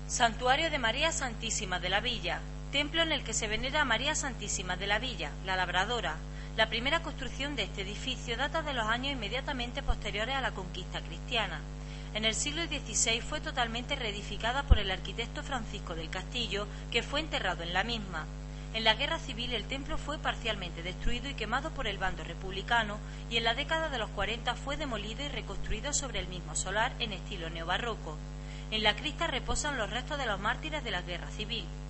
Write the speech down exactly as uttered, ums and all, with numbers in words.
Santuario de María Santísima de la Villa, templo en el que se venera a María Santísima de la Villa, la labradora. La primera construcción de este edificio data de los años inmediatamente posteriores a la conquista cristiana. En el siglo dieciséis fue totalmente reedificada por el arquitecto Francisco del Castillo, que fue enterrado en la misma. En la Guerra Civil el templo fue parcialmente destruido y quemado por el bando republicano, y en la década de los cuarenta fue demolido y reconstruido sobre el mismo solar en estilo neobarroco. En la cripta reposan los restos de los mártires de la Guerra Civil.